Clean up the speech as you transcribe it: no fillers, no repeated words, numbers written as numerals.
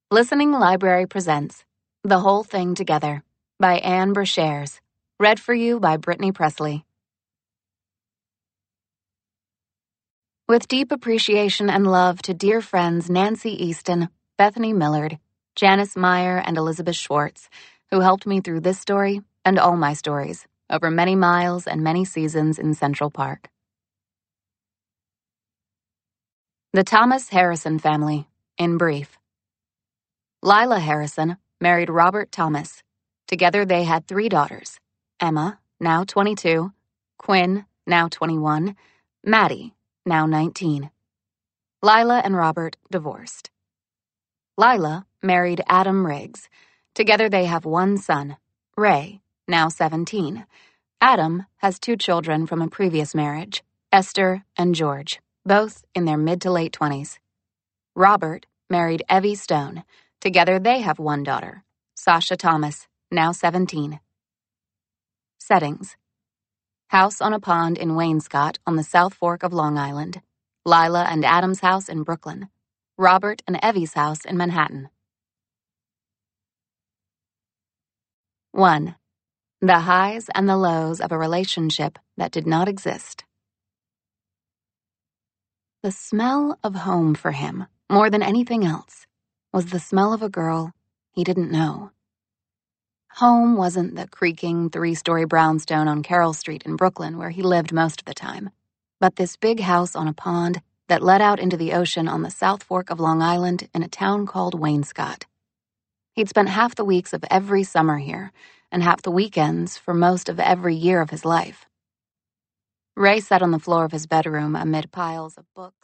Listening Library presents The Whole Thing Together by Anne Brashares, read for you by Brittany Presley. With deep appreciation and love to dear friends Nancy Easton, Bethany Millard, Janice Meyer, and Elizabeth Schwartz, who helped me through this story and all my stories over many miles and many seasons in Central Park. The Thomas Harrison Family, in brief. Lila Harrison married Robert Thomas. Together they had 3 daughters: Emma, now 22, Quinn, now 21, Maddie, now 19. Lila and Robert divorced. Lila married Adam Riggs. Together they have 1 son, Ray, now 17. Adam has 2 children from a previous marriage, Esther and George, both in their mid to late 20s. Robert married Evie Stone. Together they have 1 daughter, Sasha Thomas, now 17. Settings: House on a pond in Wainscott on the South Fork of Long Island. Lila and Adam's house in Brooklyn. Robert and Evie's house in Manhattan. 1. The highs and the lows of a relationship that did not exist. The smell of home for him, more than anything else, was the smell of a girl he didn't know. Home wasn't the creaking 3-story brownstone on Carroll Street in Brooklyn where he lived most of the time, but this big house on a pond that led out into the ocean on the South Fork of Long Island in a town called Wainscott. He'd spent half the weeks of every summer here and half the weekends for most of every year of his life. Ray sat on the floor of his bedroom amid piles of books.